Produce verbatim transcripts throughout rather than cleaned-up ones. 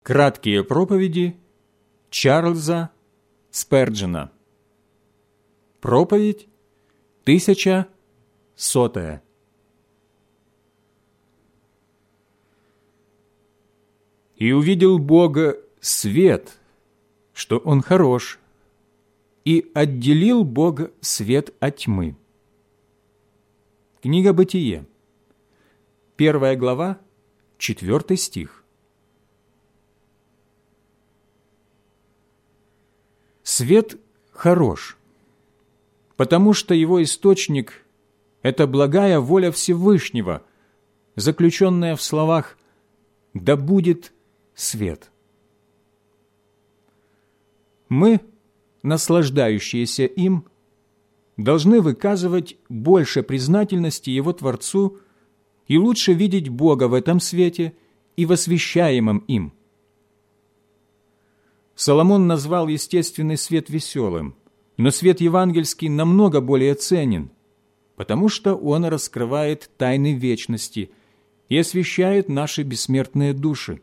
Краткие проповеди Чарльза Сперджена. Проповедь тысяча сотая. «И увидел Бога свет, что Он хорош, и отделил Бог свет от тьмы». Книга Бытие, первая глава, четвертый стих. Свет хорош, потому что его источник – это благая воля Всевышнего, заключенная в словах «да будет свет». Мы, наслаждающиеся им, должны выказывать больше признательности Его Творцу и лучше видеть Бога в этом свете и в освящаемом им. Соломон назвал естественный свет веселым, но свет евангельский намного более ценен, потому что он раскрывает тайны вечности и освещает наши бессмертные души.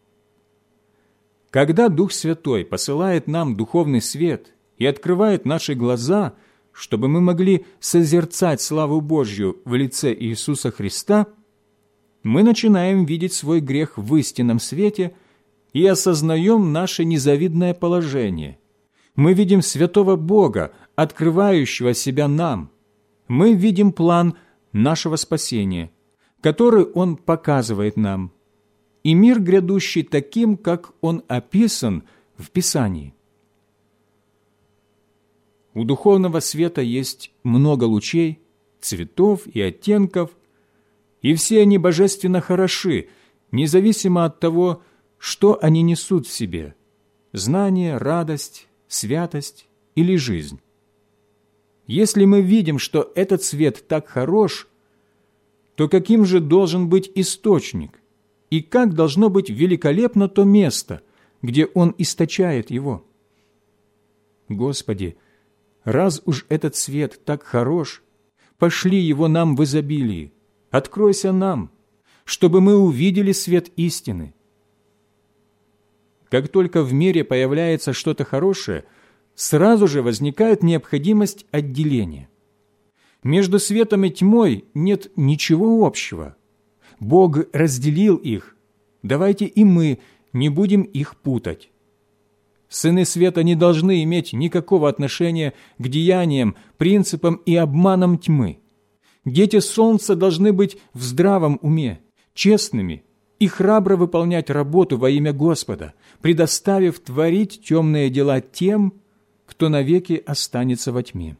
Когда Дух Святой посылает нам духовный свет и открывает наши глаза, чтобы мы могли созерцать славу Божью в лице Иисуса Христа, мы начинаем видеть свой грех в истинном свете и осознаем наше незавидное положение. Мы видим святого Бога, открывающего себя нам. Мы видим план нашего спасения, который Он показывает нам, и мир грядущий таким, как он описан в Писании. У духовного света есть много лучей, цветов и оттенков, и все они божественно хороши, независимо от того, что они несут в себе – знание, радость, святость или жизнь. Если мы видим, что этот свет так хорош, то каким же должен быть источник, и как должно быть великолепно то место, где он источает его? Господи, раз уж этот свет так хорош, пошли его нам в изобилии, откройся нам, чтобы мы увидели свет истины. Как только в мире появляется что-то хорошее, сразу же возникает необходимость отделения. Между светом и тьмой нет ничего общего. Бог разделил их. Давайте и мы не будем их путать. Сыны света не должны иметь никакого отношения к деяниям, принципам и обманам тьмы. Дети солнца должны быть в здравом уме, честными и храбро выполнять работу во имя Господа, предоставив творить темные дела тем, кто навеки останется во тьме.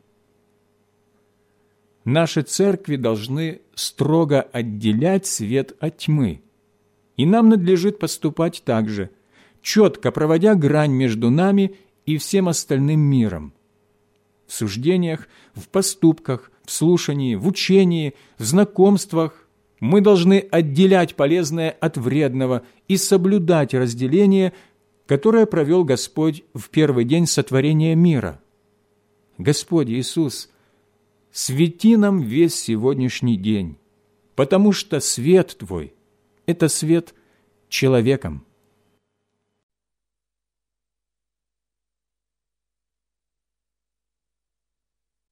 Наши церкви должны строго отделять свет от тьмы, и нам надлежит поступать так же, четко проводя грань между нами и всем остальным миром. В суждениях, в поступках, в слушании, в учении, в знакомствах мы должны отделять полезное от вредного и соблюдать разделение, которое провел Господь в первый день сотворения мира. Господь Иисус, свети нам весь сегодняшний день, потому что свет Твой – это свет человеком.